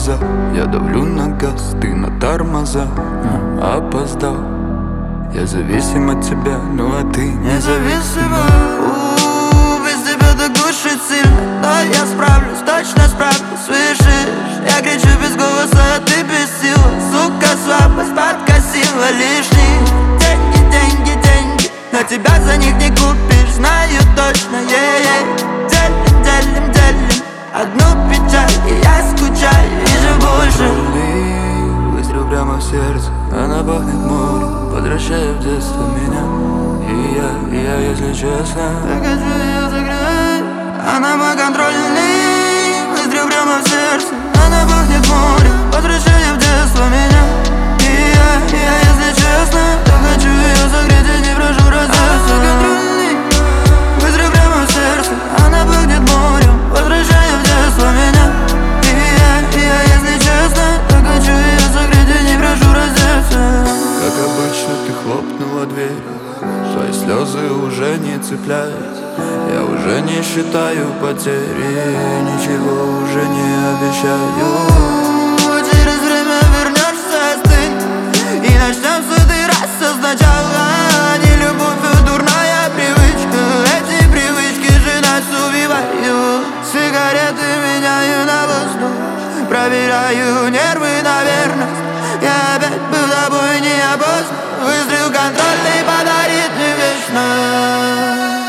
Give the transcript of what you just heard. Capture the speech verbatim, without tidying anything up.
глаза. Я давлю на газ, ты на тормоза, а, опоздал. Я зависим от тебя, ну а ты независима. У-у-у, без тебя так душит сильно, но я справлюсь, точно справлюсь. Слышишь, я кричу без голоса, а ты без сил. Сука, слабость подкосила лишний. Деньги, деньги, деньги, но тебя за них не купишь, знаю точно, е-е. Делим, делим, делим одну печаль, и я скучаю, вижу больше. Выстрел прямо в сердце, она пахнет морем, возвращая в детство меня. И я, и я, если честно, так хочу ее закрыть. Она мой контрольный, выстрел прямо в сердце, она пахнет морем, возвращая в детство меня. И я, и я, если честно, так хочу ее закрыть и не прошу раздаться. Она контрольный, выстрел прямо в сердце, она пахнет морем, возвращая в детство меня. И я, и я, если честно, так хочу ее закрыть и не прошу раздаться. как обычно ты хлопнула дверь, твои слезы уже не цепляют. Я уже не считаю потери, ничего уже не обещаю. Через время вернешься, остынь, и начнем с этой раз сначала. Не любовь, а дурная привычка, эти привычки же нас убивают. Сигареты меняю на воздух, проверяю нервы на верность. Я опять был тобой не опознан, выстрел контрольный подарит мне вечность.